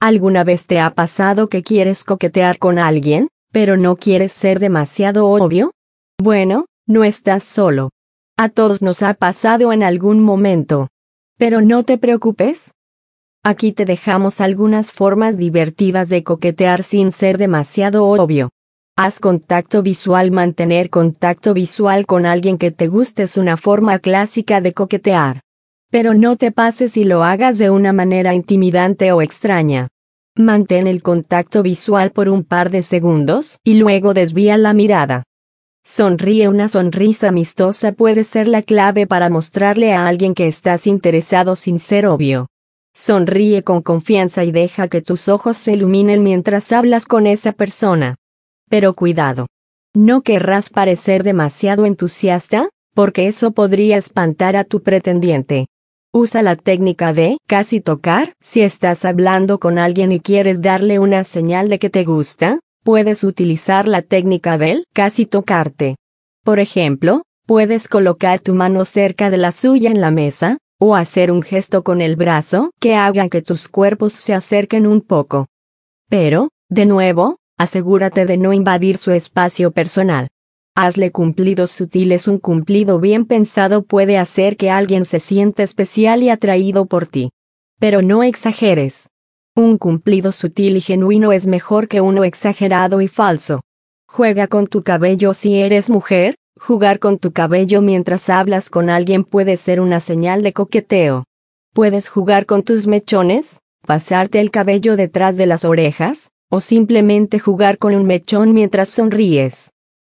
¿Alguna vez te ha pasado que quieres coquetear con alguien, pero no quieres ser demasiado obvio? Bueno, no estás solo. A todos nos ha pasado en algún momento. Pero no te preocupes. Aquí te dejamos algunas formas divertidas de coquetear sin ser demasiado obvio. Haz contacto visual. Mantener contacto visual con alguien que te guste es una forma clásica de coquetear. Pero no te pases y lo hagas de una manera intimidante o extraña. Mantén el contacto visual por un par de segundos y luego desvía la mirada. Sonríe. Una sonrisa amistosa puede ser la clave para mostrarle a alguien que estás interesado sin ser obvio. Sonríe con confianza y deja que tus ojos se iluminen mientras hablas con esa persona. Pero cuidado. No querrás parecer demasiado entusiasta, porque eso podría espantar a tu pretendiente. Usa la técnica de casi tocar. Si estás hablando con alguien y quieres darle una señal de que te gusta, puedes utilizar la técnica del casi tocarte. Por ejemplo, puedes colocar tu mano cerca de la suya en la mesa, o hacer un gesto con el brazo que haga que tus cuerpos se acerquen un poco. Pero, de nuevo, asegúrate de no invadir su espacio personal. Hazle cumplidos sutiles. Un cumplido bien pensado puede hacer que alguien se sienta especial y atraído por ti. Pero no exageres. Un cumplido sutil y genuino es mejor que uno exagerado y falso. Juega con tu cabello. Si eres mujer, jugar con tu cabello mientras hablas con alguien puede ser una señal de coqueteo. Puedes jugar con tus mechones, pasarte el cabello detrás de las orejas, o simplemente jugar con un mechón mientras sonríes.